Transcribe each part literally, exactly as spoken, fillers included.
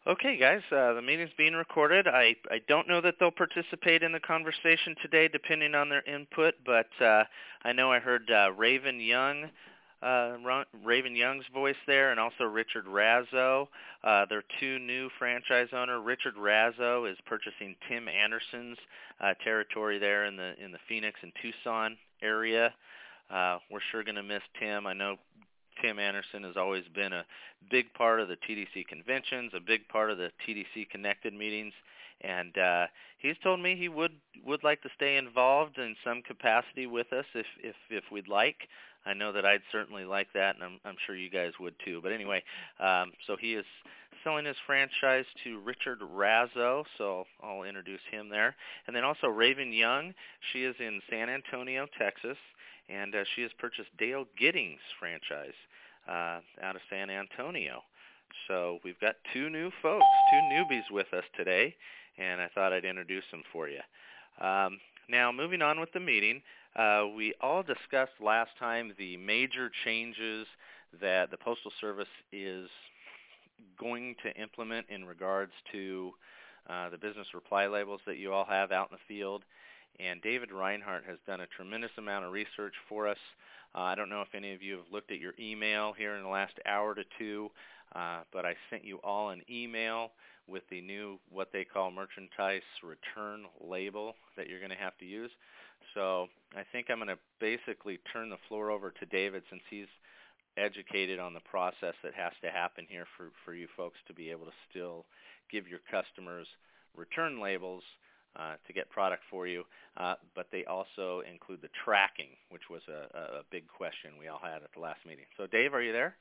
Okay, guys, uh, the meeting's being recorded. I, I don't know that they'll participate in the conversation today, depending on their input, but uh, I know I heard uh, Raven Young, uh, Ron, Raven Young's voice there, and also Richard Razzo. Uh, they're two new franchise owner. Richard Razzo is purchasing Tim Anderson's uh, territory there in the in the Phoenix and Tucson area. Uh, we're sure going to miss Tim. I know Tim Anderson has always been a big part of the T D C conventions, a big part of the T D C Connected meetings, and uh, he's told me he would would like to stay involved in some capacity with us if if if we'd like. I know that I'd certainly like that, and I'm, I'm sure you guys would too. But anyway, um, so he is selling his franchise to Richard Razzo, so I'll introduce him there. And then also Raven Young, she is in San Antonio, Texas, and uh, she has purchased Dale Giddings' franchise uh, out of San Antonio. So we've got two new folks, two newbies with us today, and I thought I'd introduce them for you. Um, now, moving on with the meeting, uh, we all discussed last time the major changes that the Postal Service is going to implement in regards to uh, the business reply labels that you all have out in the field. And David Reinhardt has done a tremendous amount of research for us. Uh, I don't know if any of you have looked at your email here in the last hour to two, uh, but I sent you all an email with the new, what they call merchandise return label that you're going to have to use. So I think I'm going to basically turn the floor over to David, since he's educated on the process that has to happen here for, for you folks to be able to still give your customers return labels Uh, to get product for you, uh, but they also include the tracking, which was a, a big question we all had at the last meeting. So, Dave, are you there?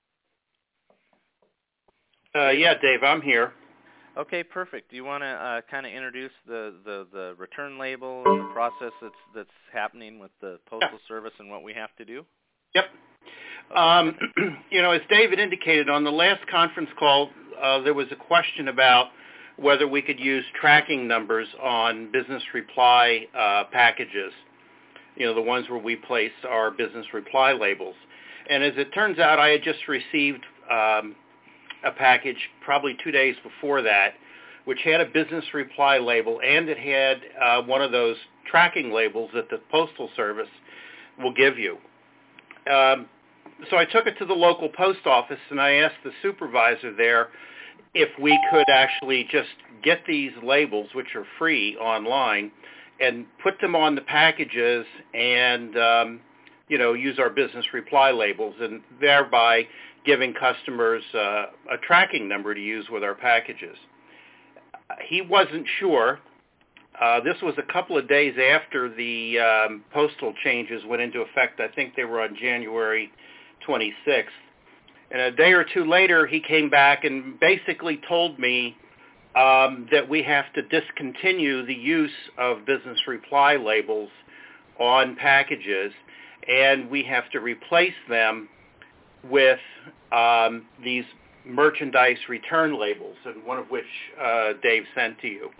Uh, yeah, Dave, I'm here. Okay, perfect. Do you want to uh, kind of introduce the, the, the return label and the process that's that's happening with the Postal yeah. Service and what we have to do? Yep. Okay. Um, you know, as David indicated on the last conference call, uh, there was a question about whether we could use tracking numbers on business reply uh, packages, you know, the ones where we place our business reply labels. And as it turns out, I had just received um, a package probably two days before that, which had a business reply label, and it had uh, one of those tracking labels that the Postal Service will give you. Um, so I took it to the local post office, and I asked the supervisor there if we could actually just get these labels, which are free online, and put them on the packages and, um, you know, use our business reply labels, and thereby giving customers uh, a tracking number to use with our packages. He wasn't sure. Uh, this was a couple of days after the um, postal changes went into effect. I think they were on January twenty-sixth. And a day or two later, he came back and basically told me um, that we have to discontinue the use of business reply labels on packages, and we have to replace them with um, these merchandise return labels, and one of which uh, Dave sent to you.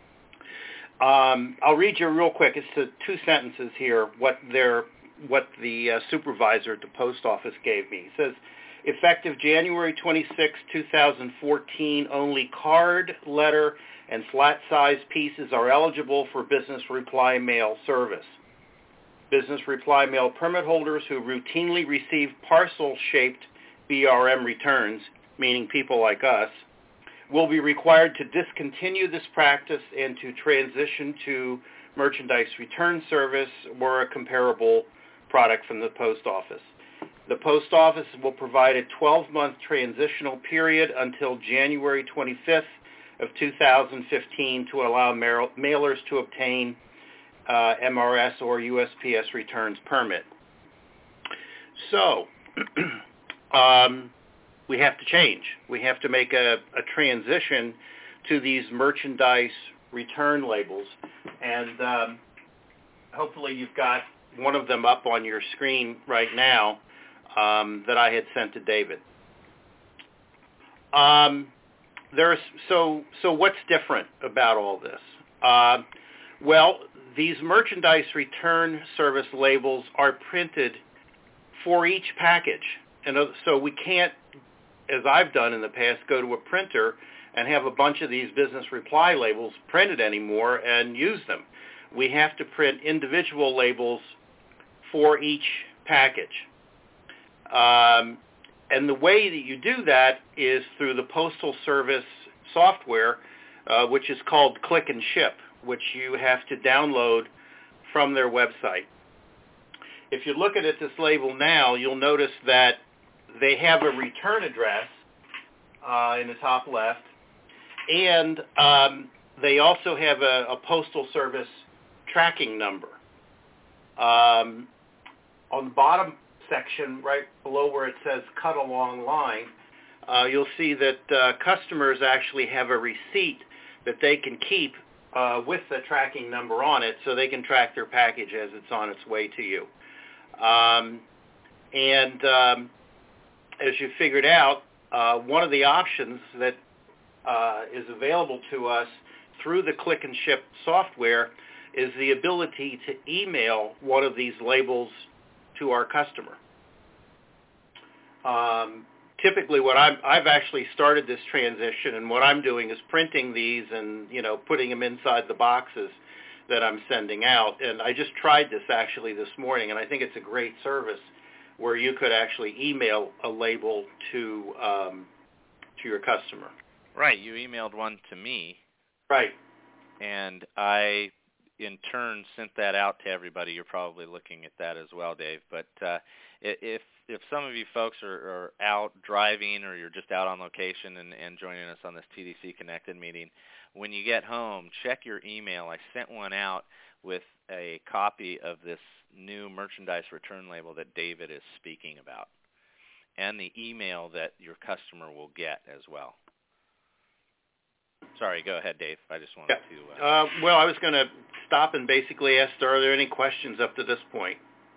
Um, I'll read you real quick. It's the two sentences here, what, their, what the uh, supervisor at the post office gave me. He says, effective January twenty-sixth, two thousand fourteen, only card, letter, and flat-size pieces are eligible for business reply mail service. Business reply mail permit holders who routinely receive parcel-shaped B R M returns, meaning people like us, will be required to discontinue this practice and to transition to merchandise return service or a comparable product from the post office. The post office will provide a twelve-month transitional period until January twenty-fifth of two thousand fifteen to allow mail- mailers to obtain uh, M R S or U S P S returns permit. So, um, we have to change. We have to make a, a transition to these merchandise return labels. And um, hopefully you've got one of them up on your screen right now. Um, that I had sent to David. Um, there's so so what's different about all this? Uh, well, these merchandise return service labels are printed for each package, and so we can't as I've done in the past, go to a printer and have a bunch of these business reply labels printed anymore and use them. We have to print individual labels for each package. Um, and the way that you do that is through the Postal Service software, uh, which is called Click and Ship, which you have to download from their website. If you're looking at this label now, you'll notice that they have a return address uh, in the top left, and um, they also have a, a Postal Service tracking number. Um, on the bottom section, right below where it says cut along line, uh, you'll see that uh, customers actually have a receipt that they can keep uh, with the tracking number on it, so they can track their package as it's on its way to you. Um, and um, as you figured out, uh, one of the options that uh, is available to us through the Click and Ship software is the ability to email one of these labels to our customer. Um, typically, what I'm, I've actually started this transition, and what I'm doing is printing these and, you know, putting them inside the boxes that I'm sending out. And I just tried this actually this morning, and I think it's a great service where you could actually email a label to um, to your customer. Right. You emailed one to me. Right. And I, in turn, sent that out to everybody. You're probably looking at that as well, Dave. But uh, if if some of you folks are, are out driving, or you're just out on location and, and joining us on this T D C Connected meeting, when you get home, check your email. I sent one out with a copy of this new merchandise return label that David is speaking about, and the email that your customer will get as well. Sorry, go ahead, Dave. I just wanted yeah. to... Uh, uh, well, I was going to stop and basically ask, are there any questions up to this point?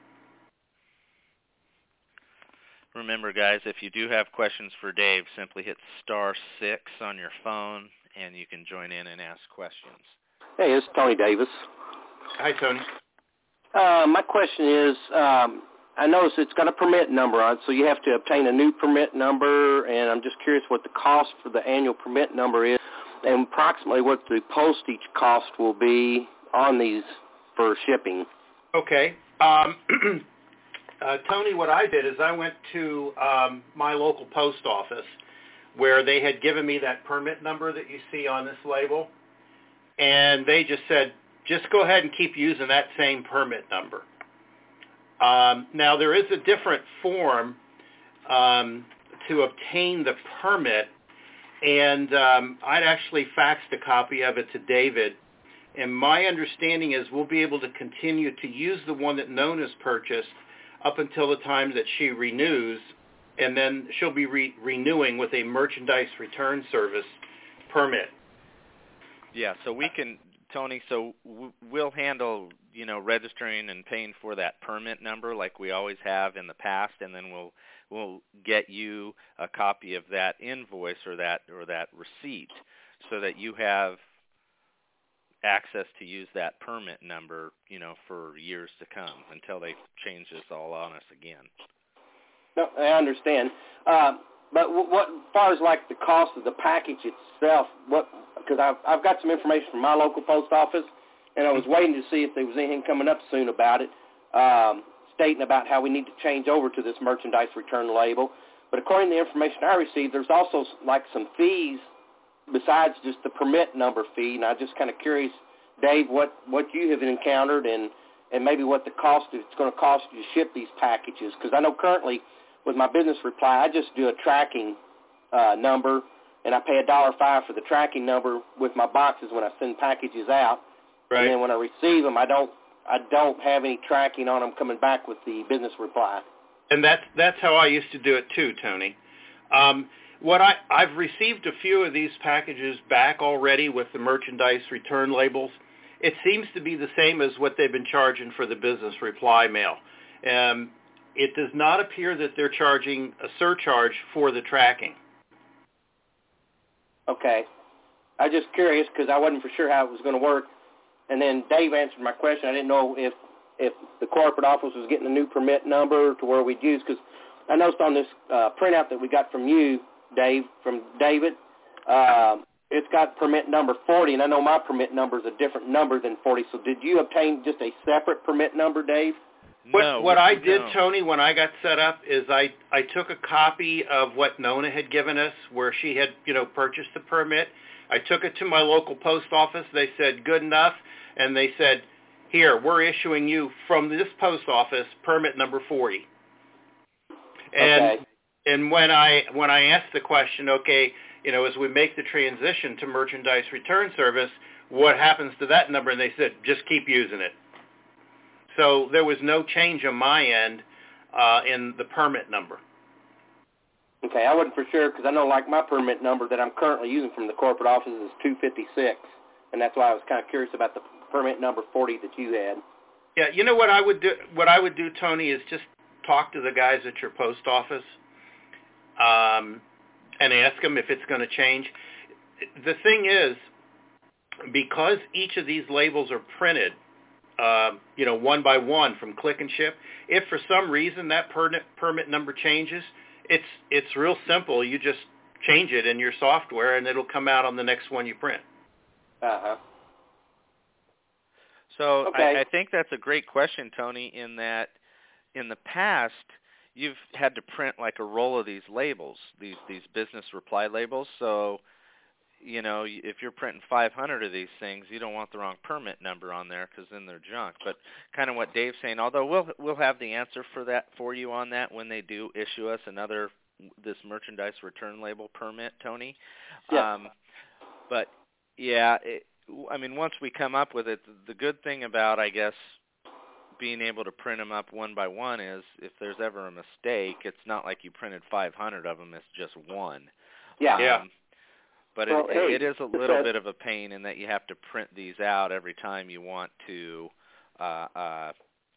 Remember, guys, if you do have questions for Dave, simply hit star six on your phone, and you can join in and ask questions. Hey, it's Tony Davis. Hi, Tony. Uh, my question is, um, I noticed it's got a permit number on it, so you have to obtain a new permit number, and I'm just curious what the cost for the annual permit number is, and approximately what the postage cost will be on these for shipping. Okay. Um, uh, Tony, what I did is I went to um, my local post office where they had given me that permit number that you see on this label, and they just said, just go ahead and keep using that same permit number. Um, now, there is a different form um, to obtain the permit, and um, I'd actually faxed a copy of it to David, and my understanding is we'll be able to continue to use the one that Nona's purchased up until the time that she renews, and then she'll be re- renewing with a merchandise return service permit. Yeah, so we can... Tony, so we'll handle, you know, registering and paying for that permit number like we always have in the past, and then we'll we'll get you a copy of that invoice or that or that receipt so that you have access to use that permit number, you know, for years to come until they change this all on us again. No, I understand. Uh, but what, as far as like the cost of the package itself, what? Because I've, I've got some information from my local post office, and I was waiting to see if there was anything coming up soon about it, um, stating about how we need to change over to this merchandise return label. But according to the information I received, there's also like some fees besides just the permit number fee, and I'm just kind of curious, Dave, what, what you have encountered and, and maybe what the cost it's going to cost you to ship these packages. Because I know currently with my business reply, I just do a tracking uh, number, and I pay a dollar five for the tracking number with my boxes when I send packages out. Right. And then when I receive them, I don't I don't have any tracking on them coming back with the business reply. And that's that's how I used to do it too, Tony. Um, what I I've received a few of these packages back already with the merchandise return labels. It seems to be the same as what they've been charging for the business reply mail. Um, it does not appear that they're charging a surcharge for the tracking. Okay. I was just curious because I wasn't for sure how it was going to work. And then Dave answered my question. I didn't know if, if the corporate office was getting a new permit number to where we'd use, because I noticed on this uh, printout that we got from you, Dave, from David. Uh, it's got permit number forty, and I know my permit number is a different number than forty. So did you obtain just a separate permit number, Dave? What, no, what I did, no. Tony, when I got set up is I, I took a copy of what Nona had given us where she had, you know, purchased the permit. I took it to my local post office. They said, good enough. And they said, here, we're issuing you from this post office permit number forty. And okay. and when I when I asked the question, okay, you know, as we make the transition to merchandise return service, what happens to that number? And they said, just keep using it. So there was no change on my end uh, in the permit number. Okay, I wasn't for sure because I know like my permit number that I'm currently using from the corporate office is two fifty-six, and that's why I was kind of curious about the permit number forty that you had. Yeah, you know what I would do? What I would do, Tony, is just talk to the guys at your post office um, and ask them if it's going to change. The thing is, because each of these labels are printed, uh, you know, one by one from Click and Ship, if for some reason that permit permit number changes, it's it's real simple. You just change it in your software, and it'll come out on the next one you print. Uh huh. So okay. I, I think that's a great question, Tony, in that in the past you've had to print like a roll of these labels, these these business reply labels. So, you know, if you're printing five hundred of these things, you don't want the wrong permit number on there because then they're junk. But kind of what Dave's saying, although we'll we'll have the answer for that for you on that when they do issue us another this merchandise return label permit, Tony. Yeah. Um, but yeah, it, I mean, once we come up with it, the good thing about, I guess, being able to print them up one by one is if there's ever a mistake, it's not like you printed five hundred of them, it's just one. Yeah. Um, Yeah. But well, it, hey, it is a little so, bit of a pain in that you have to print these out every time you want to, uh, uh,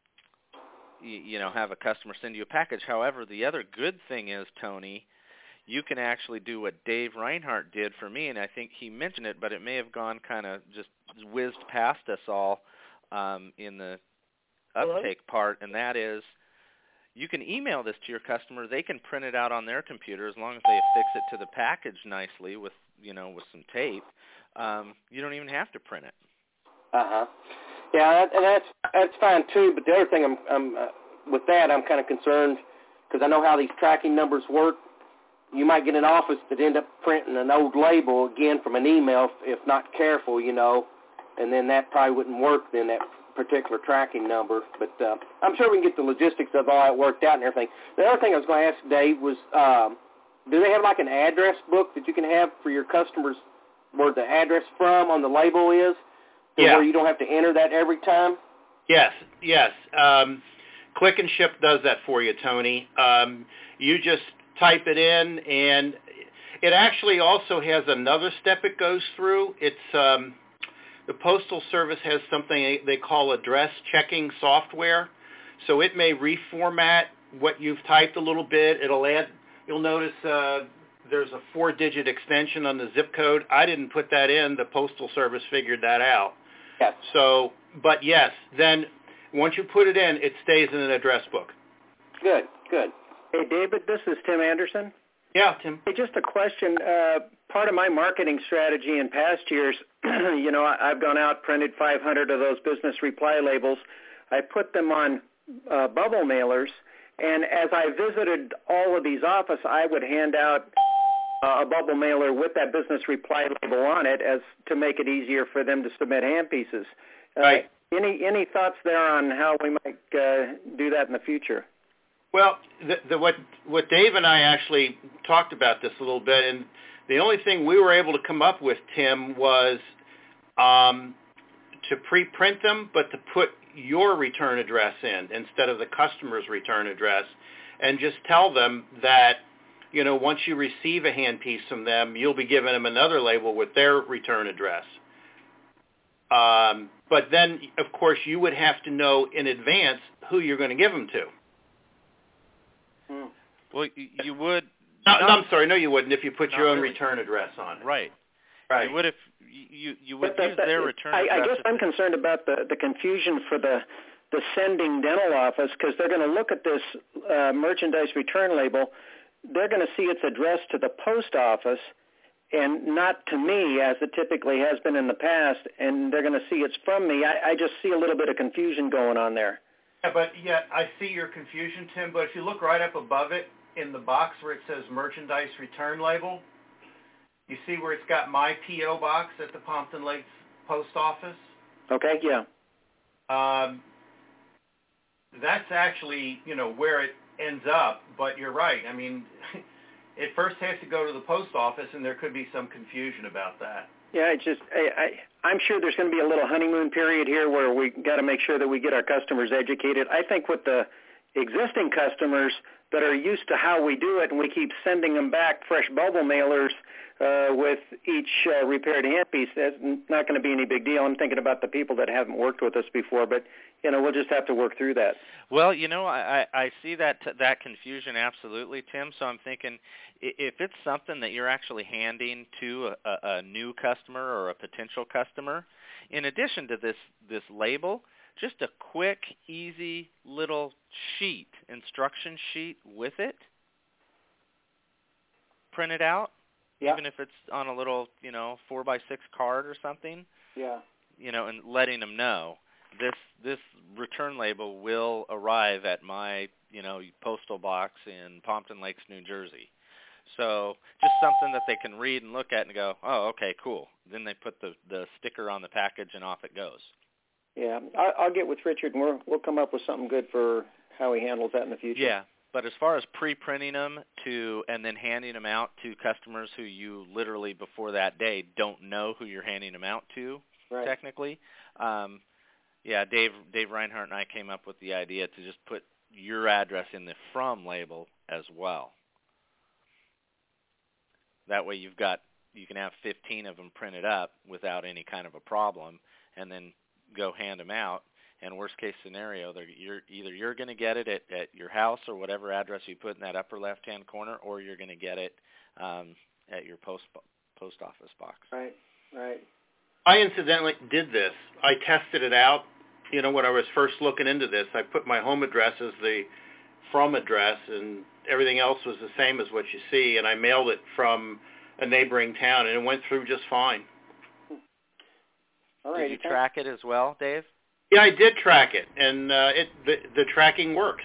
you, you know, have a customer send you a package. However, the other good thing is, Tony, you can actually do what Dave Reinhardt did for me, and I think he mentioned it, but it may have gone kind of just whizzed past us all um, in the uptake part, and that is you can email this to your customer. They can print it out on their computer as long as they affix it to the package nicely with, you know, with some tape. Um, you don't even have to print it. Uh-huh. Yeah, and that's that's fine too, but the other thing I'm, I'm uh, with that, I'm kind of concerned because I know how these tracking numbers work. You might get an office that end up printing an old label again from an email if not careful, you know, and then that probably wouldn't work then, that particular tracking number. But uh, I'm sure we can get the logistics of all that worked out and everything. The other thing I was going to ask Dave was, um, do they have like an address book that you can have for your customers where the address from on the label is, to Yeah. where you don't have to enter that every time? Yes, yes. Um, Click and Ship does that for you, Tony. Um, you just type it in, and it actually also has another step it goes through. It's um, the Postal Service has something they call address checking software, so it may reformat what you've typed a little bit. It'll add. You'll notice uh, there's a four-digit extension on the zip code. I didn't put that in. The Postal Service figured that out. Yes. So, but yes, then once you put it in, it stays in an address book. Good, good. Hey, David, this is Tim Anderson. Yeah, Tim. Hey, just a question. Uh, part of my marketing strategy in past years, you know, I, I've gone out, printed five hundred of those business reply labels. I put them on uh, bubble mailers, and as I visited all of these offices, I would hand out uh, a bubble mailer with that business reply label on it as to make it easier for them to submit hand pieces. Uh, Right. Any any thoughts there on how we might uh, do that in the future? Well, the, the, what what Dave and I actually talked about this a little bit, and the only thing we were able to come up with, Tim, was um, to pre-print them, but to put your return address in instead of the customer's return address, and just tell them that, you know, once you receive a handpiece from them, you'll be giving them another label with their return address. Um, but then, of course, you would have to know in advance who you're going to give them to. Hmm. Well, you, you would. No, not, no, I'm sorry. No, you wouldn't if you put your Not own really. return address on it. Right. Right. You would if you you would But that- use that- their return I, I address. guess if I'm it- concerned about the, the confusion for the the sending dental office because they're going to look at this uh, merchandise return label. they're going to see it's addressed to the post office and not to me, as it typically has been in the past, and they're going to see it's from me. I, I just see a little bit of confusion going on there. Yeah, but yeah, I see your confusion, Tim, but if you look right up above it in the box where it says merchandise return label, you see where it's got my P O box at the Pompton Lakes Post Office? Okay, yeah. Um, that's actually, you know, where it ends up, but you're right. I mean, it first has to go to the post office, and there could be some confusion about that. Yeah, it's just I, I, I'm sure there's going to be a little honeymoon period here where we got to make sure that we get our customers educated. I think with the existing customers that are used to how we do it, and we keep sending them back fresh bubble mailers uh, with each uh, repaired handpiece, that's not going to be any big deal. I'm thinking about the people that haven't worked with us before, but you know, we'll just have to work through that. Well, you know, I, I see that that confusion absolutely, Tim. So I'm thinking if it's something that you're actually handing to a, a new customer or a potential customer, in addition to this this label, just a quick, easy little sheet, instruction sheet with it, print it out, yeah. even if it's on a little, you know, four by six card or something. Yeah. You know, and letting them know this this return label will arrive at my, you know, postal box in Pompton Lakes, New Jersey. So just something that they can read and look at and go, oh, okay, cool. Then they put the, the sticker on the package and off it goes. Yeah, I, I'll get with Richard and we'll, we'll come up with something good for how he handles that in the future. Yeah, but as far as pre-printing them to and then handing them out to customers who you literally before that day don't know who you're handing them out to, right. technically, um, yeah, Dave Dave Reinhardt and I came up with the idea to just put your address in the from label as well. That way you've got you can have fifteen of them printed up without any kind of a problem, and then go hand them out. And worst case scenario, you're either you're going to get it at, at your house or whatever address you put in that upper left hand corner, or you're going to get it um, at your post post office box. Right, right. I incidentally did this. I tested it out. You know, when I was first looking into this, I put my home address as the from address, and everything else was the same as what you see, and I mailed it from a neighboring town, and it went through just fine. All right. Did you track it as well, Dave? Yeah, I did track it, and uh, it the, the tracking works.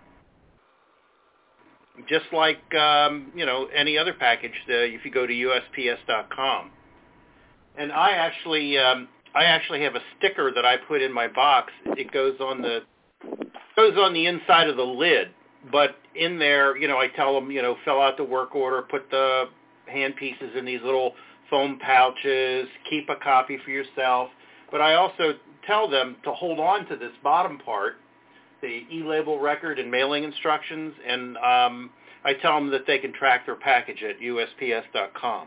Just like, um, you know, any other package, uh, if you go to U S P S dot com. And I actually, um, I actually have a sticker that I put in my box. It goes on the goes on the inside of the lid, but in there, you know, I tell them, you know, fill out the work order, put the hand pieces in these little foam pouches, keep a copy for yourself. But I also tell them to hold on to this bottom part, the e-label record and mailing instructions, and um, I tell them that they can track their package at U S P S dot com.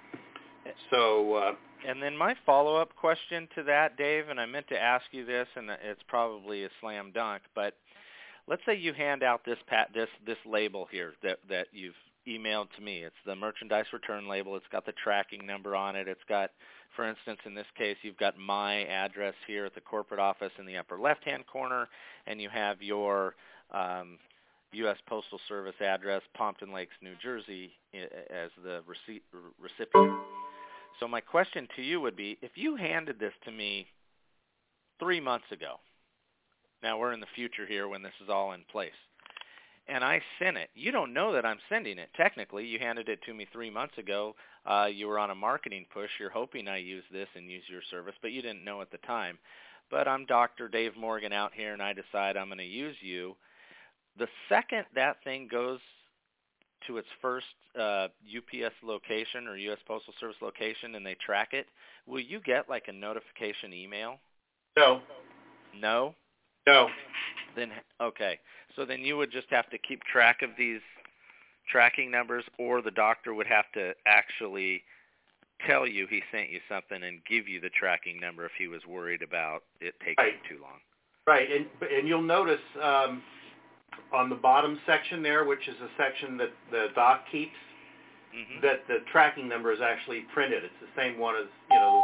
So. Uh, And then my follow-up question to that, Dave, and I meant to ask you this, and it's probably a slam dunk, but let's say you hand out this pat, this this label here that that you've emailed to me. It's the merchandise return label. It's got the tracking number on it. It's got, for instance, in this case, you've got my address here at the corporate office in the upper left-hand corner, and you have your um, U S Postal Service address, Pompton Lakes, New Jersey, as the receipt, recipient. So my question to you would be, if you handed this to me three months ago, now we're in the future here when this is all in place, and I sent it, you don't know that I'm sending it. Technically, you handed it to me three months ago. Uh, you were on a marketing push. You're hoping I use this and use your service, but you didn't know at the time. But I'm Doctor Dave Morgan out here, and I decide I'm going to use you. The second that thing goes to its first uh, U P S location or U S Postal Service location and they track it, will you get like a notification email? No. No? No. Then okay. So then you would just have to keep track of these tracking numbers, or the doctor would have to actually tell you he sent you something and give you the tracking number if he was worried about it taking right. too long. Right. And and you'll notice um, on the bottom section there, which is a section that the doc keeps, mm-hmm. that the tracking number is actually printed. It's the same one as, you know.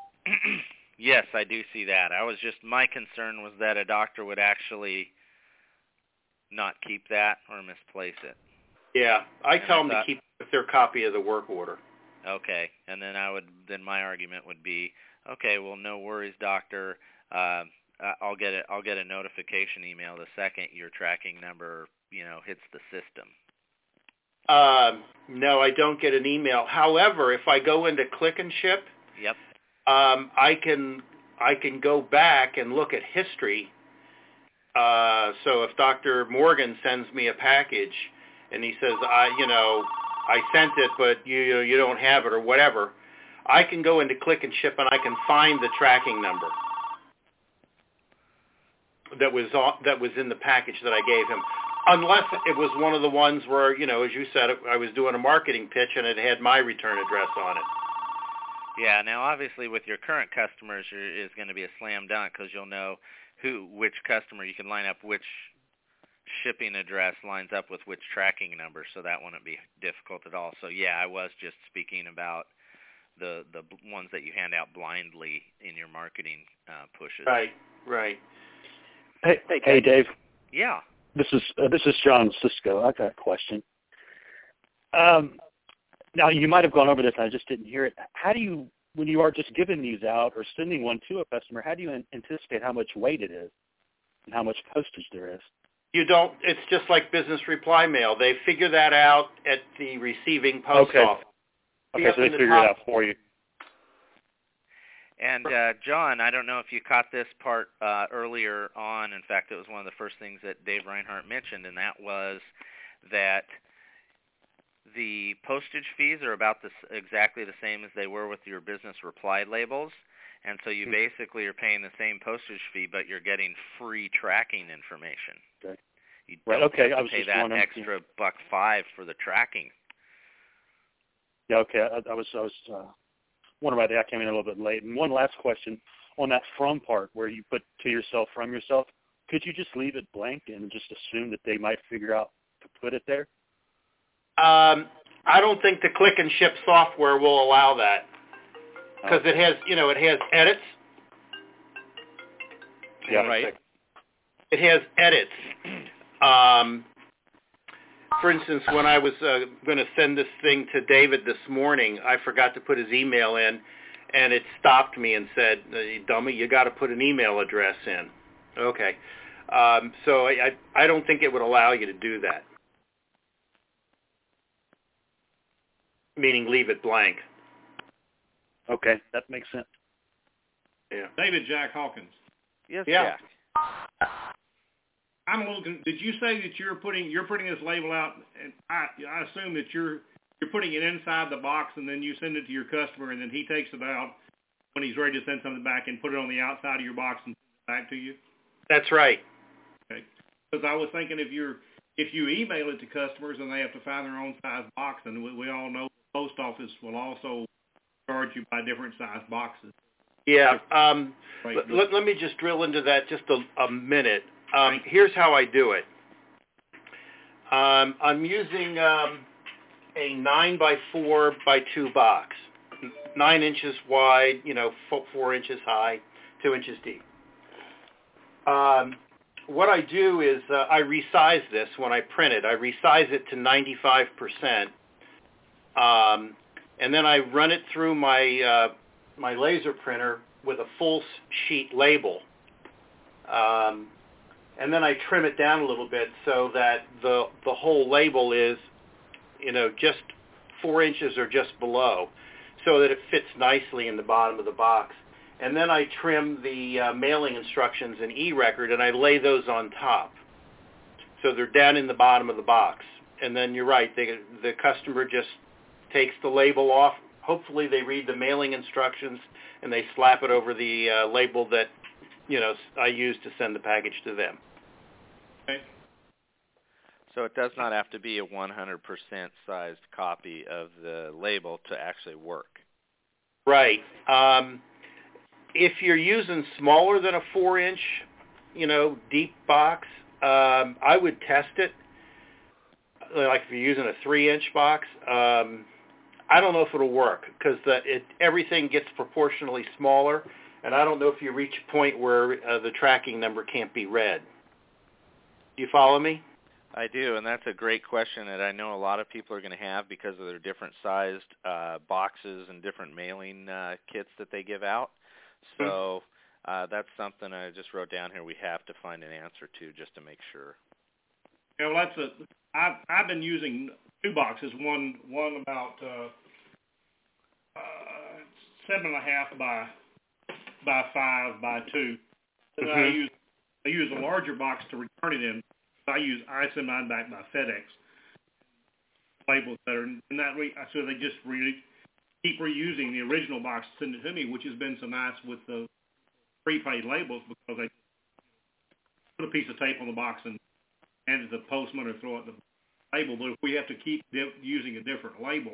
Yes, I do see that. I was just, my concern was that a doctor would actually not keep that or misplace it. Yeah, I and tell I them thought, to keep their copy of the work order. Okay, and then I would then my argument would be, okay, well, no worries, doctor. Uh, I'll get it. I'll get a notification email the second your tracking number, you know, hits the system. Um, no, I don't get an email. However, if I go into Click and Ship, yep, um, I can I can go back and look at history. Uh, so if Doctor Morgan sends me a package and he says, I, you know, I sent it, but you you, know, you don't have it or whatever, I can go into Click and Ship and I can find the tracking number that was on, that was in the package that I gave him. Unless it was one of the ones where, you know, as you said, I was doing a marketing pitch and it had my return address on it. Yeah. Now, obviously, with your current customers, is going to be a slam dunk because you'll know who, which customer you can line up, which shipping address lines up with which tracking number, so that wouldn't be difficult at all. So, yeah, I was just speaking about the the ones that you hand out blindly in your marketing uh, pushes. Right. Right. Hey, hey, hey Dave. Yeah. This is uh, this is John Cisco. I got a question. Um, now you might have gone over this, and I just didn't hear it. How do you, when you are just giving these out or sending one to a customer, how do you an- anticipate how much weight it is and how much postage there is? You don't. It's just like business reply mail. They figure that out at the receiving post okay. office. Okay, so they the figure top. it out for you. And, uh, John, I don't know if you caught this part uh, earlier on. In fact, it was one of the first things that Dave Reinhardt mentioned, and that was that the postage fees are about the, exactly the same as they were with your business reply labels. And so you mm-hmm. basically are paying the same postage fee, but you're getting free tracking information. Okay. You right. don't Okay. have I to was pay just that wondering. extra buck five for the tracking. Yeah. Okay. I, I was I was uh, wondering about that. I came in a little bit late. And one last question on that from part where you put to yourself from yourself. Could you just leave it blank and just assume that they might figure out to put it there? Um, I don't think the Click and Ship software will allow that because okay. it has, you know, it has edits. Yeah, right. It has edits. Um, for instance, when I was uh, going to send this thing to David this morning, I forgot to put his email in, and it stopped me and said, "Dummy, you got to put an email address in." Okay. Um, so I, I don't think it would allow you to do that. Meaning leave it blank. Okay, that makes sense. Yeah. David Jack Hawkins. Yes, yeah. Jack. I'm a little. Did you say that you're putting you're putting this label out? And I, I assume that you're you're putting it inside the box, and then you send it to your customer, and then he takes it out when he's ready to send something back, and put it on the outside of your box and send it back to you. That's right. Okay. Because I was thinking if you're if you email it to customers and they have to find their own size box, and we, we all know the post office will also charge you by different size boxes. Yeah. Um, Right. let, let, let me just drill into that just a, a minute. Um, here's how I do it. Um, I'm using um, a nine by four by two box, nine inches wide, you know, four, four inches high, two inches deep. Um, what I do is uh, I resize this when I print it. I resize it to ninety-five percent, um, and then I run it through my uh, my laser printer with a full sheet label. Um, and then I trim it down a little bit so that the the whole label is, you know, just four inches or just below, so that it fits nicely in the bottom of the box. And then I trim the uh, mailing instructions in eRecord, and I lay those on top, so they're down in the bottom of the box. And then you're right, they, the customer just takes the label off. Hopefully they read the mailing instructions, and they slap it over the uh, label that, you know, I use to send the package to them. Okay. So it does not have to be a one hundred percent sized copy of the label to actually work. Right. Um, if you're using smaller than a four-inch, you know, deep box, um, I would test it. Like if you're using a three-inch box, um, I don't know if it'll work because the, it, everything gets proportionally smaller, and I don't know if you reach a point where uh, the tracking number can't be read. Do you follow me? I do, and that's a great question that I know a lot of people are going to have because of their different sized uh, boxes and different mailing uh, kits that they give out. So uh, that's something I just wrote down here we have to find an answer to just to make sure. Yeah, well, that's a. I've I've been using two boxes. One one about uh, uh, seven and a half by by five by two. And Mm-hmm. I use I use a larger box to return it in. I use I send mine back by FedEx. Labels better, and that way, so they just really keep reusing the original box to send it to me, which has been so nice with the prepaid labels because they put a piece of tape on the box and hand it to the postman or throw it in the label. But if we have to keep di- using a different label,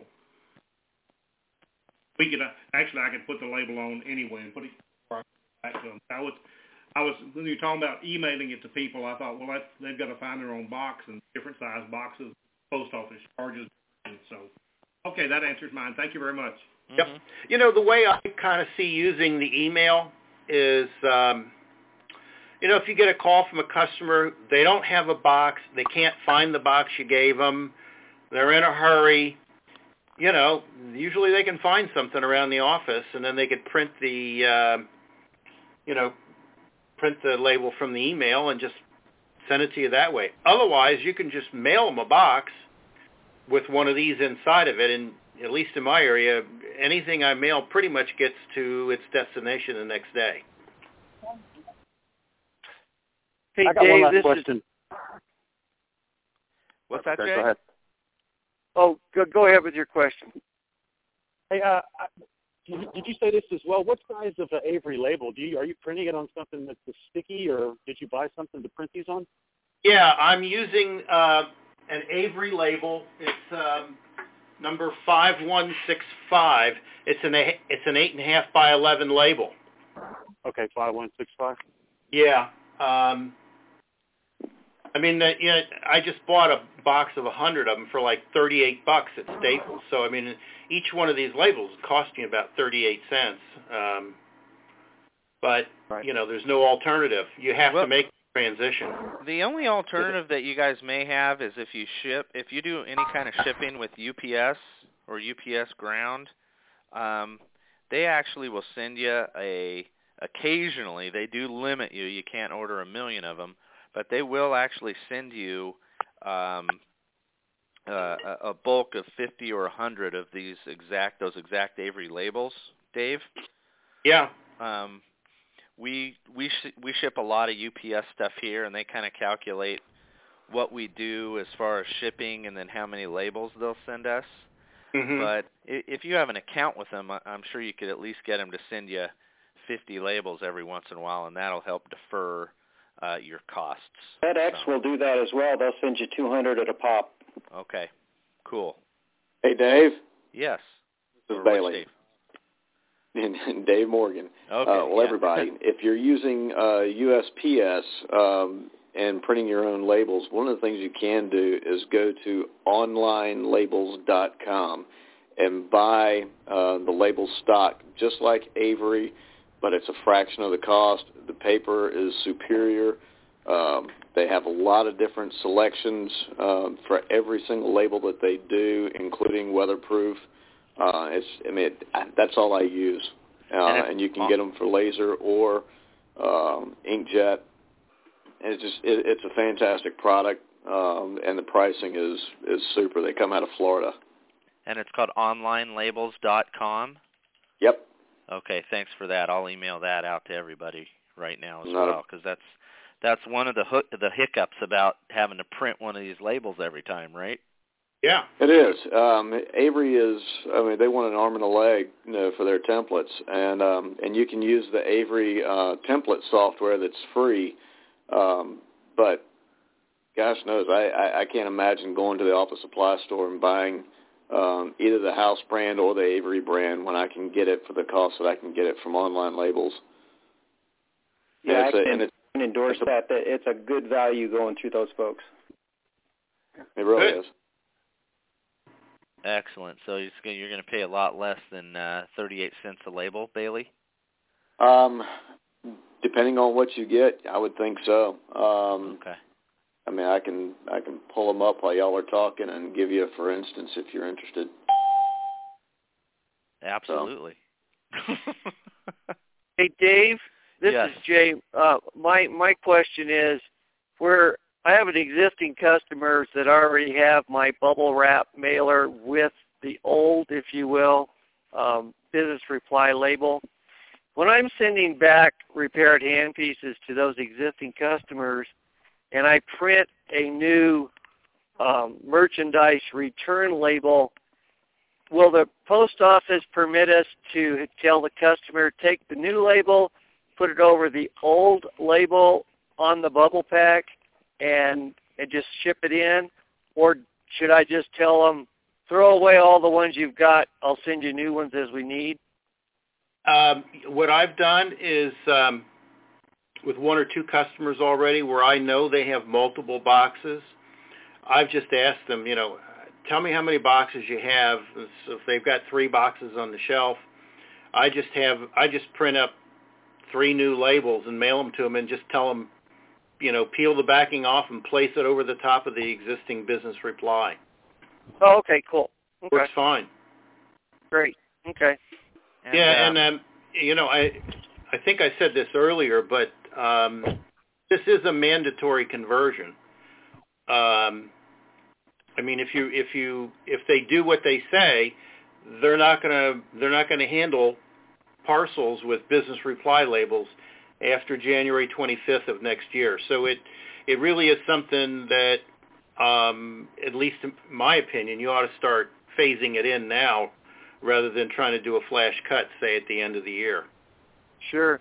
we could uh, actually I could put the label on anyway and put it back to them. I was I was when you were talking about emailing it to people, I thought, well, that, they've got to find their own box and different size boxes. Post office charges, and so okay, that answers mine. Thank you very much. Yep. Mm-hmm. You know, the way I kind of see using the email is, um, you know, if you get a call from a customer, they don't have a box, they can't find the box you gave them, they're in a hurry. You know, usually they can find something around the office, and then they could print the, uh, you know, print the label from the email and just send it to you that way. Otherwise, you can just mail them a box with one of these inside of it, and at least in my area, anything I mail pretty much gets to its destination the next day. Hey, I got Dave, one last this question. Is... What's that, okay, Jay? Go ahead. Oh, go, go ahead with your question. Hey, uh, did you say this as well? What size of an Avery label? Do you are you printing it on something that's sticky, or did you buy something to print these on? Yeah, I'm using uh, an Avery label. It's um, number five one six five. It's an it's an eight and a half by eleven label. Okay, five one six five. Yeah. Um, I mean, uh, you know, I just bought a box of a hundred of them for like thirty-eight bucks at Staples. So I mean, each one of these labels cost me about thirty-eight cents. Um, but right. you know, there's no alternative. You have well, to make the transition. The only alternative that you guys may have is if you ship, if you do any kind of shipping with U P S or U P S Ground, um, they actually will send you a. Occasionally, they do limit you. You can't order a million of them. But they will actually send you um, uh, a bulk of fifty or a hundred of these exact those exact Avery labels, Dave. Yeah. Um, we we sh- we ship a lot of U P S stuff here, and they kind of calculate what we do as far as shipping, and then how many labels they'll send us. Mm-hmm. But if you have an account with them, I'm sure you could at least get them to send you fifty labels every once in a while, and that'll help defer uh, your costs. FedEx so. will do that as well. They'll send you two hundred at a pop. Okay, cool. Hey, Dave. Yes. This is or Bailey. Dave? And Dave Morgan. Okay. Uh, well, yeah. everybody, if you're using uh, U S P S um, and printing your own labels, one of the things you can do is go to online labels dot com and buy uh, the label stock, just like Avery, but it's a fraction of the cost. The paper is superior. Um, they have a lot of different selections um, for every single label that they do, including weatherproof. Uh, it's, I mean, it, that's all I use, uh, and, and you can get them for laser or um, inkjet. And it's just, it, it's a fantastic product, um, and the pricing is is super. They come out of Florida. And it's called online labels dot com? Yep. Okay, thanks for that. I'll email that out to everybody right now as Not well, because that's that's one of the hook, the hiccups about having to print one of these labels every time, right? Yeah, it is. Um, Avery is. I mean, they want an arm and a leg, you know, for their templates, and um, and you can use the Avery uh, template software that's free. Um, but gosh knows, I, I, I can't imagine going to the office supply store and buying um, either the House brand or the Avery brand when I can get it for the cost that I can get it from online labels. Yeah, and I a, can, and it's, can endorse it's a, that. That it's a good value going through those folks. It really Good. is. Excellent. So you're going you're going to pay a lot less than uh, thirty-eight cents a label, Bailey? Um, depending on what you get, I would think so. Um, okay. I mean, I can I can pull them up while y'all are talking and give you a for instance if you're interested. Absolutely. So. Hey, Dave, this yes. is Jay. Uh, my my question is, where I have an existing customers that already have my bubble wrap mailer with the old, if you will, um, business reply label. When I'm sending back repaired handpieces to those existing customers, and I print a new um, merchandise return label, will the post office permit us to tell the customer, take the new label, put it over the old label on the bubble pack, and, and just ship it in? Or should I just tell them, throw away all the ones you've got, I'll send you new ones as we need? Um, what I've done is um, with one or two customers already where I know they have multiple boxes, I've just asked them, you know, tell me how many boxes you have. So if they've got three boxes on the shelf, I just have I just print up three new labels and mail them to them and just tell them, you know, peel the backing off and place it over the top of the existing business reply. Oh, okay, cool. Okay. Works fine. Great. Okay. And, yeah, uh, and um, you know, I I think I said this earlier, but um, this is a mandatory conversion. Um, I mean, if you if you if they do what they say, they're not gonna they're not gonna handle parcels with business reply labels after January twenty-fifth of next year. So it it really is something that, um, at least in my opinion, you ought to start phasing it in now, rather than trying to do a flash cut, say, at the end of the year. Sure.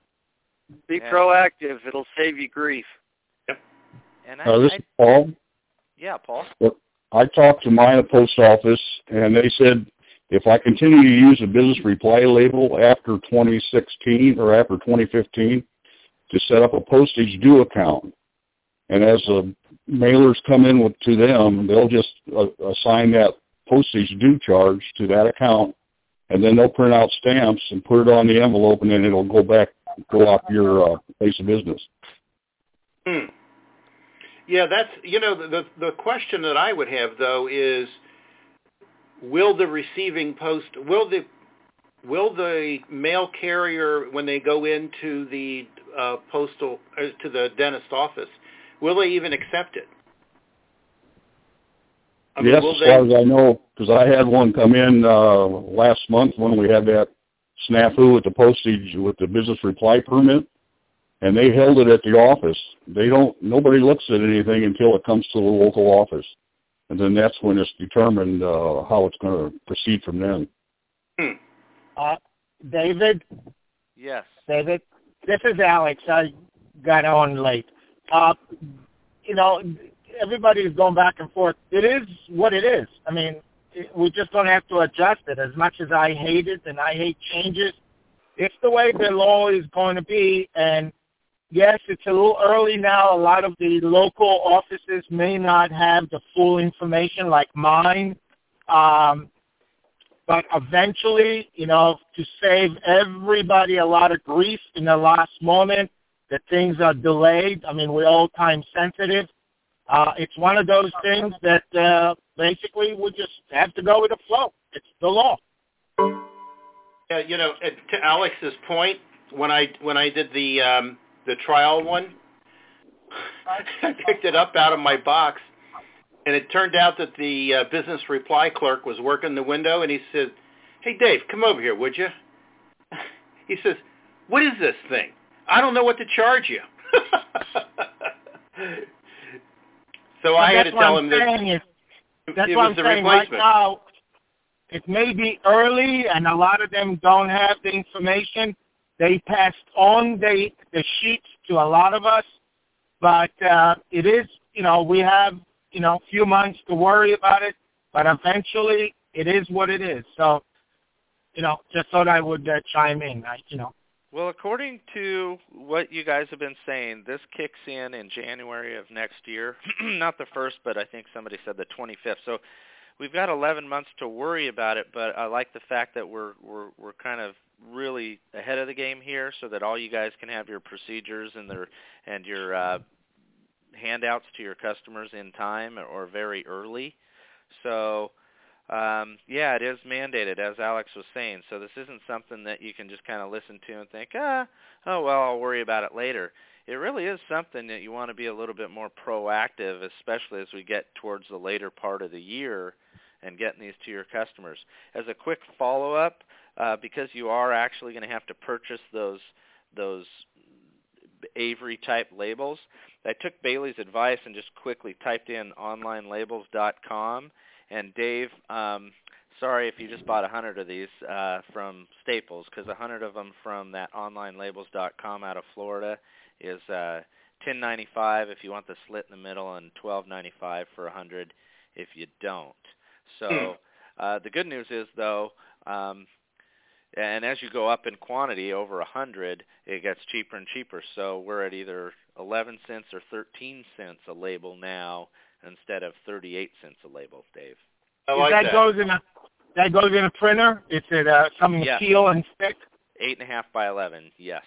Be yeah. proactive. It'll save you grief. Yep. And I, Uh, this I, is Paul. Yeah, Paul. I talked to my post office, and they said if I continue to use a business reply label after twenty sixteen or after twenty fifteen, to set up a postage due account. And as the mailers come in with, to them, they'll just uh, assign that postage due charge to that account, and then they'll print out stamps and put it on the envelope, and then it'll go back, go off your uh, place of business. Hmm. Yeah, that's, you know, the the question that I would have, though, is will the receiving post, will the will the mail carrier, when they go into the uh, postal, uh, to the dentist office, will they even accept it? I mean, yes, will as they... far as I know, because I had one come in uh, last month when we had that snafu with the postage, with the business reply permit, and they held it at the office. They don't, nobody looks at anything until it comes to the local office. And then that's when it's determined uh, how it's going to proceed from then. Hmm. Uh, David? Yes. David? This is Alex. I got on late. Uh, you know, everybody's going back and forth. It is what it is. I mean, it, we're just going to have to adjust it. As much as I hate it and I hate changes, it's the way the law is going to be. And yes, it's a little early now. A lot of the local offices may not have the full information like mine. Um, but eventually, you know, to save everybody a lot of grief in the last moment, that things are delayed. I mean, we're all time sensitive. Uh, it's one of those things that uh, basically we just have to go with the flow. It's the law. Yeah, you know, to Alex's point, when I when I did the um, the trial one, I picked it up out of my box, and it turned out that the uh, business reply clerk was working the window, and he said, "Hey, Dave, come over here, would you?" He says, "What is this thing? I don't know what to charge you." So but I had to tell I'm him that is, that's it what was I'm the saying. Right replacement. now, it may be early, and a lot of them don't have the information. They passed on the, the sheets to a lot of us, but uh, it is, you know, we have, you know, a few months to worry about it, but eventually it is what it is. So, you know, just thought I would uh, chime in, I, you know. Well, according to what you guys have been saying, this kicks in in January of next year. Not the first, but I think somebody said the twenty-fifth. So we've got eleven months to worry about it, but I like the fact that we're we're we're kind of really ahead of the game here, so that all you guys can have your procedures and their and your uh, handouts to your customers in time or very early. So, um, yeah, it is mandated, as Alex was saying. So this isn't something that you can just kind of listen to and think, ah, oh, well, I'll worry about it later. It really is something that you want to be a little bit more proactive, especially as we get towards the later part of the year and getting these to your customers. As a quick follow-up, uh, because you are actually going to have to purchase those those Avery-type labels, I took Bailey's advice and just quickly typed in online labels dot com. And Dave, um, sorry if you just bought a hundred of these uh, from Staples, because a hundred of them from that online labels dot com out of Florida is uh, ten ninety-five if you want the slit in the middle, and twelve ninety-five for a hundred if you don't. So uh, the good news is, though, um, and as you go up in quantity over a hundred, it gets cheaper and cheaper. So we're at either eleven cents or thirteen cents a label now, instead of thirty-eight cents a label, Dave. I like that, that. goes in a that goes in a printer. It's at uh, something Yes. peel and stick. Eight and a half by eleven. Yes.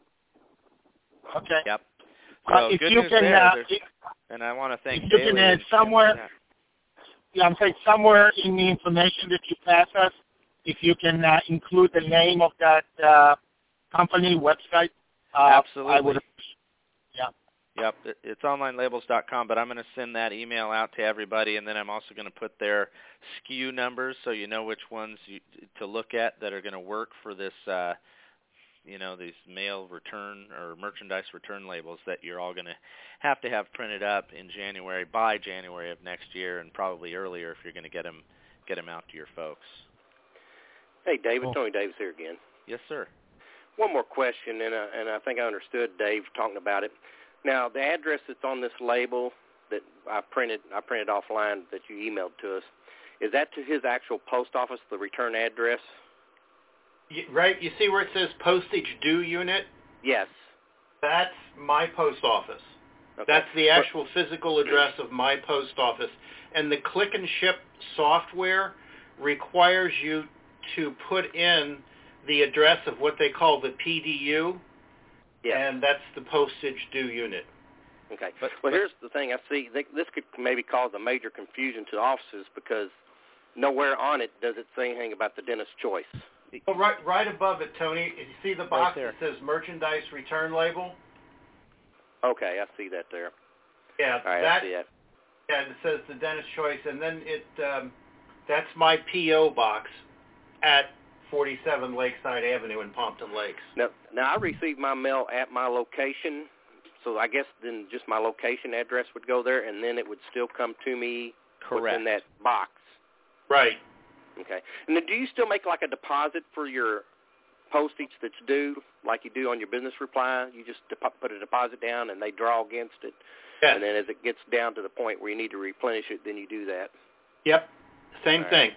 Okay. Yep. Uh, So if good you news can, there. uh, There's- and I want to thank if you Bailey. can add and- somewhere, yeah, I'm saying somewhere in the information that you pass us, if you can uh, include the name of that uh, company website. Uh, Absolutely. I would. Yeah. Yep, it- it's online labels dot com, but I'm going to send that email out to everybody, and then I'm also going to put their S K U numbers so you know which ones you, to look at that are going to work for this, uh, you know, these mail return or merchandise return labels that you're all going to have to have printed up in January, by January of next year, and probably earlier if you're going to get them, get them out to your folks. Hey, David. Cool. Tony Davis here again. Yes, sir. One more question, and, uh, and I think I understood Dave talking about it. Now, the address that's on this label that I printed, I printed offline that you emailed to us, is that to his actual post office, the return address? Y- Right, you see where it says postage due unit? Yes. That's my post office. Okay. That's the actual physical address of my post office. And the click and ship software requires you to put in the address of what they call the P D U, Yes. and that's the postage due unit. Okay. But- well, but- here's the thing. I see th- this could maybe cause a major confusion to the offices because nowhere on it does it say anything about the dentist's choice. Oh, right, right above it, Tony. You see the box there. that says merchandise return label? Okay, I see that there. Yeah, All right, that. I see that. Yeah, it says the dentist's choice, and then it um, that's my P O box at forty-seven Lakeside Avenue in Pompton Lakes. Now, now I received my mail at my location, so I guess then just my location address would go there, and then it would still come to me Correct. within that box. Right. Okay. And then do you still make like a deposit for your postage that's due, like you do on your business reply? You just depo- put a deposit down, and they draw against it. Yes. And then as it gets down to the point where you need to replenish it, then you do that. Yep. Same All thing. right.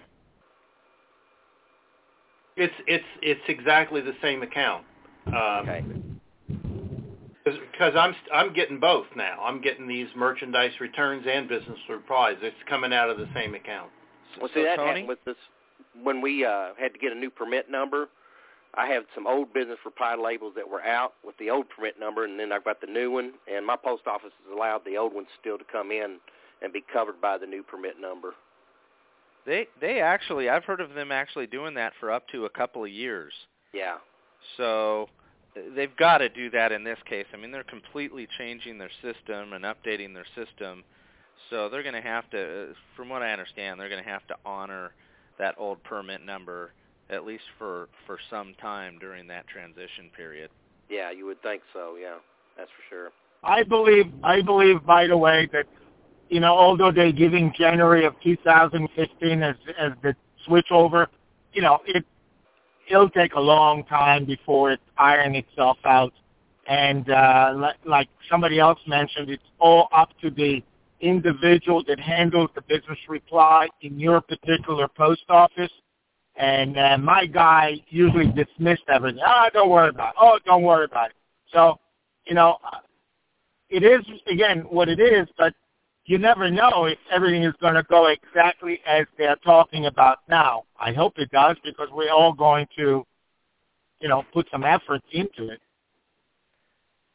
It's it's it's exactly the same account. Um, Okay. Because I'm I'm getting both now. I'm getting these merchandise returns and business replies. It's coming out of the same account. Well, So, see, that Tony? happened with this when we uh, had to get a new permit number. I have some old business reply labels that were out with the old permit number, and then I've got the new one, and my post office has allowed the old ones still to come in and be covered by the new permit number. They they actually, I've heard of them actually doing that for up to a couple of years. Yeah. So they've got to do that in this case. I mean, they're completely changing their system and updating their system. So they're going to have to, from what I understand, they're going to have to honor that old permit number at least for, for some time during that transition period. Yeah, you would think so, yeah. That's for sure. I believe, I believe, by the way, that, you know, although they're giving January of two thousand fifteen as, as the switch over, you know, it, it'll take a long time before it iron itself out. And uh, like, like somebody else mentioned, it's all up to the individual that handles the business reply in your particular post office. And uh, my guy usually dismissed everything. Oh, don't worry about it. Oh, don't worry about it. So, you know, it is, again, what it is, but you never know if everything is going to go exactly as they're talking about now. I hope it does, because we're all going to, you know, put some effort into it.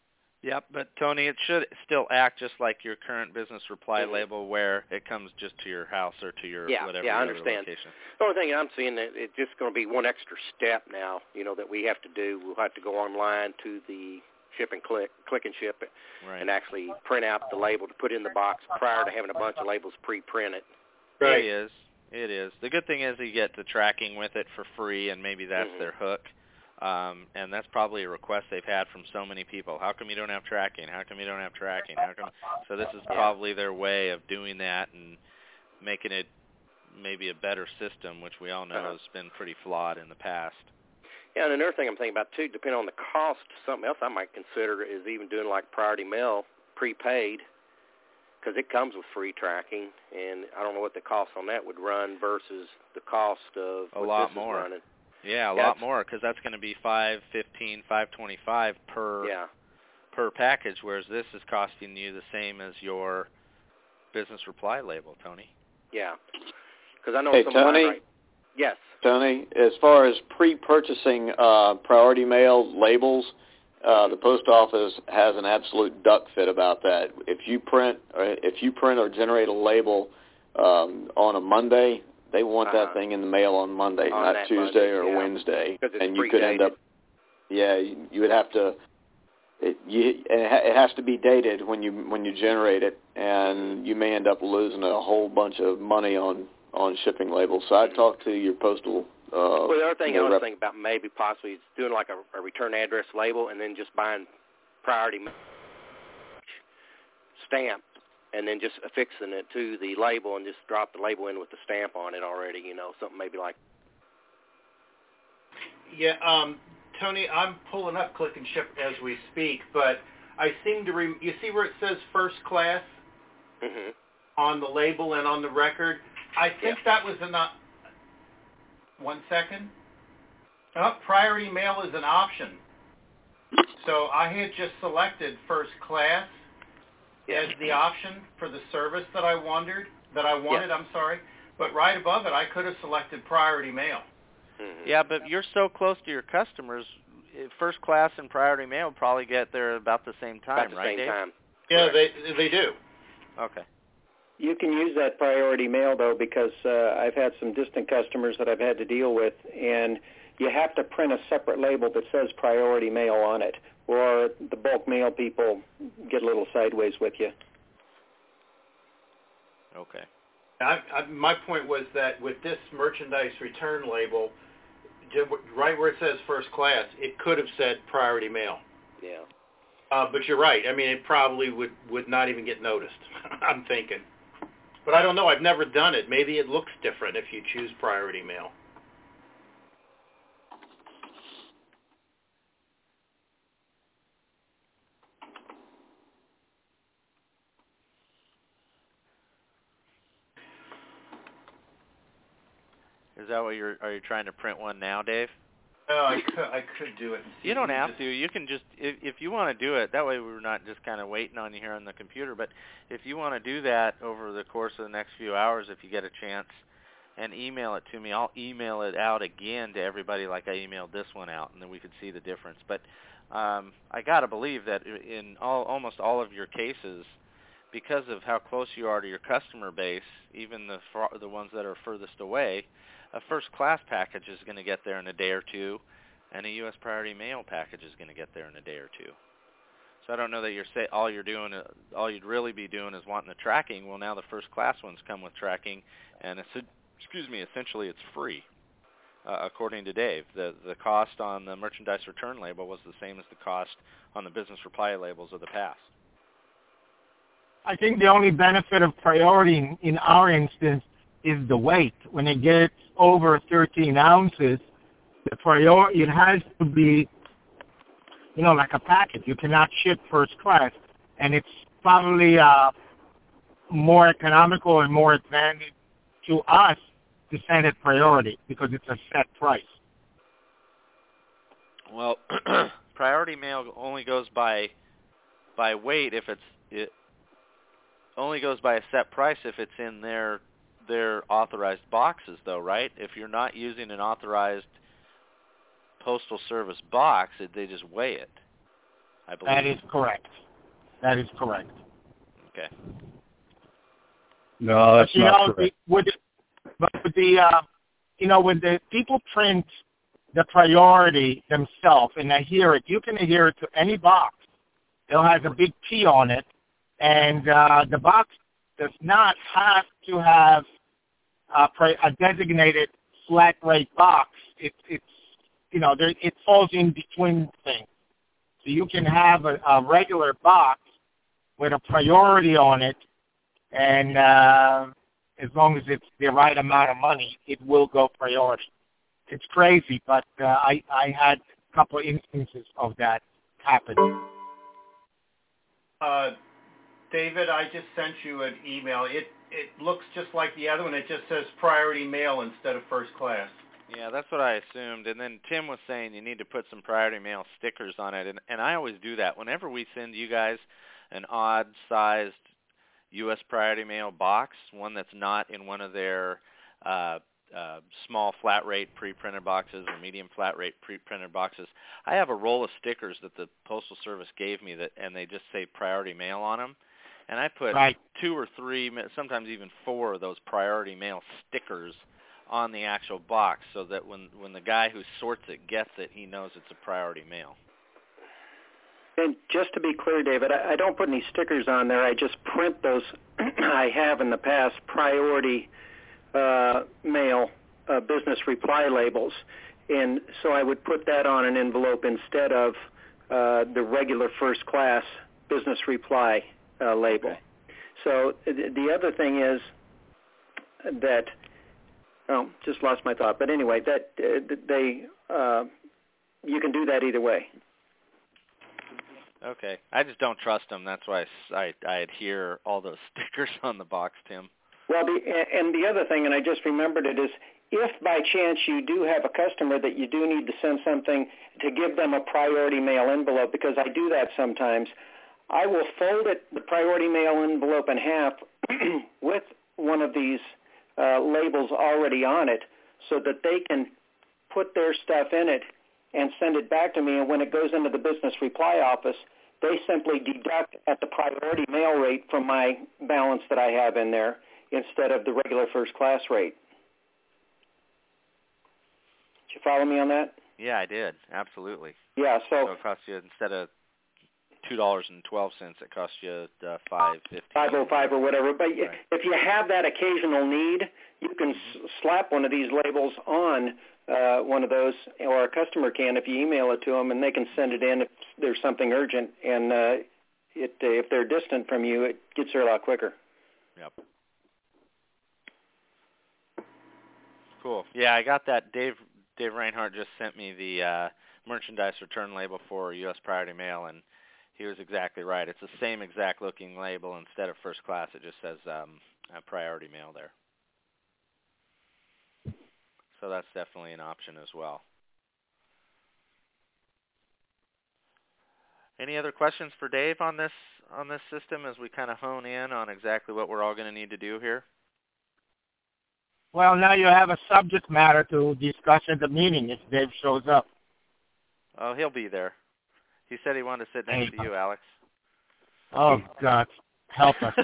Yep, but Tony, it should still act just like your current business reply mm-hmm. label, where it comes just to your house or to your yeah, whatever yeah, I other understand. location. The only thing I'm seeing that it's just going to be one extra step now, you know, that we have to do. We'll have to go online to the ship and click, click and ship it, right. and actually print out the label to put in the box prior to having a bunch of labels pre-printed. Right. It is. It is. The good thing is you get the tracking with it for free, and maybe that's mm-hmm. their hook. Um, and that's probably a request they've had from so many people. How come you don't have tracking? How come you don't have tracking? How come? So this is probably their way of doing that and making it maybe a better system, which we all know uh-huh. has been pretty flawed in the past. Yeah, and another thing I'm thinking about, too, depending on the cost, something else I might consider is even doing like Priority Mail prepaid, because it comes with free tracking, and I don't know what the cost on that would run versus the cost of a what lot this more. is running. Yeah, a yeah, lot more, because that's going to be five fifteen, five twenty-five per yeah. per package, whereas this is costing you the same as your business reply label, Tony. Yeah, because I know hey, some Tony, of mine, right? Yes. Tony, as far as pre-purchasing uh, priority mail labels, uh, the post office has an absolute duck fit about that. If you print, or if you print or generate a label um, on a Monday, they want uh-huh. that thing in the mail on Monday, on not that Tuesday Monday, or yeah. Wednesday, and you predated. could end up, yeah, you, you would have to. It, you, it has to be dated when you when you generate it, and you may end up losing a whole bunch of money on, on shipping labels. So I'd talk to your postal. Uh, well, the other thing you know, I was rep- thinking about maybe possibly is doing like a, a return address label and then just buying priority stamp and then just affixing it to the label and just drop the label in with the stamp on it already, you know, something maybe like. Yeah, um, Tony, I'm pulling up Click and Ship as we speak, but I seem to, re- you see where it says first class mm-hmm. on the label and on the record? I think yeah. that was an, uh, one second. Oh, priority mail is an option. So I had just selected first class as the option for the service that I wondered, that I wanted, yeah. I'm sorry. But right above it, I could have selected priority mail. Mm-hmm. Yeah, but you're so close to your customers, first class and priority mail probably get there about the same time, about the right, same Dave? time. Yeah, Correct. they they do. Okay. You can use that priority mail, though, because uh, I've had some distant customers that I've had to deal with, and you have to print a separate label that says priority mail on it, or the bulk mail people get a little sideways with you. Okay. I, I, my point was that with this merchandise return label, right where it says first class, it could have said priority mail. Yeah. Uh, but you're right. I mean, it probably would, would not even get noticed, I'm thinking. But I don't know. I've never done it. Maybe it looks different if you choose priority mail. Is that what you're? Are you trying to print one now, Dave? No, I could. I could do it. You don't have to. You can just, if, if you want to do it. That way, we're not just kind of waiting on you here on the computer. But if you want to do that over the course of the next few hours, if you get a chance, and email it to me, I'll email it out again to everybody like I emailed this one out, and then we could see the difference. But um, I got to believe that in all, almost all of your cases, because of how close you are to your customer base, even the the ones that are furthest away, a first-class package is going to get there in a day or two, and a U S Priority Mail package is going to get there in a day or two. So I don't know that you're say all you're doing, uh, all you'd really be doing is wanting the tracking. Well, now the first-class ones come with tracking, and it's, excuse me, essentially it's free, uh, according to Dave. The the cost on the merchandise return label was the same as the cost on the business reply labels of the past. I think the only benefit of priority in, in our instance is the weight. When it gets over thirteen ounces, the priority, it has to be, you know, like a packet. You cannot ship first class. And it's probably uh, more economical and more advantage to us to send it priority because it's a set price. Well, priority mail only goes by by weight if it's it only goes by a set price if it's in their their authorized boxes, though, right? If you're not using an authorized postal service box, it, they just weigh it. I believe. That is correct. That is correct. Okay. No, that's but, you not know, correct. The, with the, but with the, uh, you know, when the people print the priority themselves and adhere it, you can adhere it to any box. It has a big P on it, and uh, the box does not have to have a, a designated flat rate box. It, it's, you know, there, it falls in between things. So you can have a, a regular box with a priority on it, and uh, as long as it's the right amount of money, it will go priority. It's crazy, but uh, I, I had a couple of instances of that happen. Uh, David, I just sent you an email. It it looks just like the other one. It just says priority mail instead of first class. Yeah, that's what I assumed. And then Tim was saying you need to put some priority mail stickers on it, and, and I always do that. Whenever we send you guys an odd-sized U S priority mail box, one that's not in one of their uh, uh, small flat rate pre-printed boxes or medium flat rate pre-printed boxes, I have a roll of stickers that the Postal Service gave me, that, and they just say priority mail on them. And I put right. two or three, sometimes even four of those priority mail stickers on the actual box, so that when, when the guy who sorts it gets it, he knows it's a priority mail. And just to be clear, David, I, I don't put any stickers on there. I just print those I have in the past priority uh, mail uh, business reply labels. And so I would put that on an envelope instead of uh, the regular first class business reply uh, label. Okay. So th- the other thing is that, oh, just lost my thought. But anyway, that uh, they uh, you can do that either way. Okay. I just don't trust them. That's why I, I, I adhere all those stickers on the box, Tim. Well, the, and the other thing, and I just remembered it, is if by chance you do have a customer that you do need to send something, to give them a priority mail envelope, because I do that sometimes, I will fold it, the priority mail envelope in half with one of these uh, labels already on it, so that they can put their stuff in it and send it back to me, and when it goes into the business reply office, they simply deduct at the priority mail rate from my balance that I have in there instead of the regular first class rate. Did you follow me on that? Yeah, I did. Absolutely. Yeah, so, so it costs you, instead of two dollars and twelve cents, it costs you uh, five fifty. five oh five or whatever. But right. If you have that occasional need, you can s- slap one of these labels on uh, one of those, or a customer can if you email it to them, and they can send it in if there's something urgent. And uh, it, uh, if they're distant from you, it gets there a lot quicker. Yep. Cool. Yeah, I got that. Dave Dave Reinhardt just sent me the uh, merchandise return label for U S Priority Mail, and he was exactly right. It's the same exact looking label. Instead of first class, it just says um, uh, priority mail there. So that's definitely an option as well. Any other questions for Dave on this on this system as we kind of hone in on exactly what we're all going to need to do here? Well, now you have a subject matter to discuss at the meeting if Dave shows up. Oh, he'll be there. He said he wanted to sit next Hey. to you, Alex. Oh, God. Help us.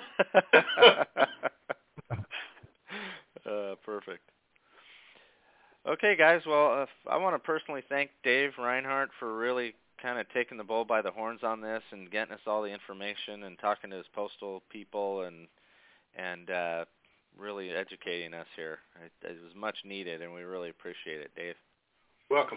uh, perfect. Okay, guys. Well, uh, I want to personally thank Dave Reinhardt for really kind of taking the bull by the horns on this and getting us all the information and talking to his postal people and and uh, really educating us here. It, it was much needed, and we really appreciate it, Dave. Welcome.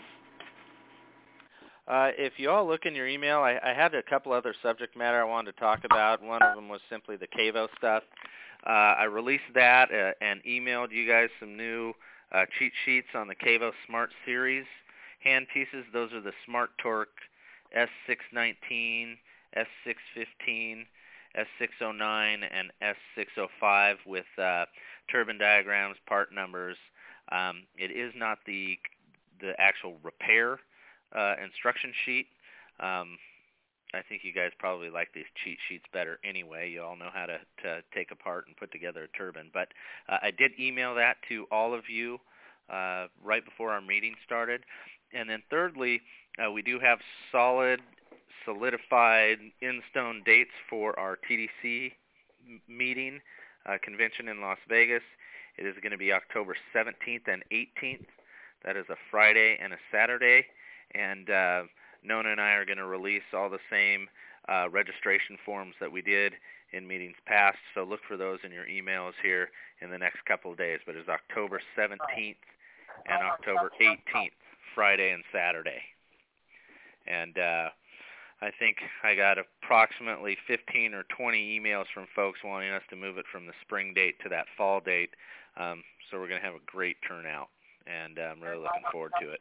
Uh, if you all look in your email, I, I had a couple other subject matter I wanted to talk about. One of them was simply the C A V O stuff. Uh, I released that uh, and emailed you guys some new uh, cheat sheets on the C A V O Smart Series hand pieces. Those are the Smart Torque S six nineteen, S six fifteen, S six oh nine, and S six oh five with uh, turbine diagrams, part numbers. Um, it is not the the actual repair Uh, instruction sheet. Um, I think you guys probably like these cheat sheets better anyway. You all know how to, to take apart and put together a turbine. But uh, I did email that to all of you uh, right before our meeting started. And then thirdly, uh, we do have solid solidified in-stone dates for our T D C meeting, uh, convention in Las Vegas. It is going to be October seventeenth and eighteenth. That is a Friday and a Saturday. And uh, Nona and I are going to release all the same uh, registration forms that we did in meetings past. So look for those in your emails here in the next couple of days. But it's October seventeenth and October eighteenth, Friday and Saturday. And uh, I think I got approximately fifteen or twenty emails from folks wanting us to move it from the spring date to that fall date. Um, so we're going to have a great turnout, and uh, I'm really looking forward to it.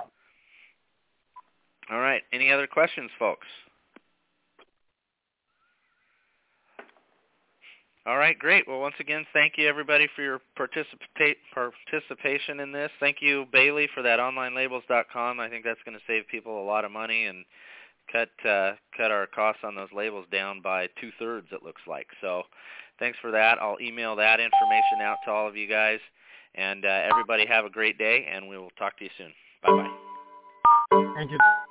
All right. Any other questions, folks? All right, great. Well, once again, thank you, everybody, for your participate, participation in this. Thank you, Bailey, for that online labels dot com. I think that's going to save people a lot of money and cut uh, cut our costs on those labels down by two-thirds, it looks like. So thanks for that. I'll email that information out to all of you guys. And uh, everybody have a great day, and we will talk to you soon. Bye-bye. Thank you.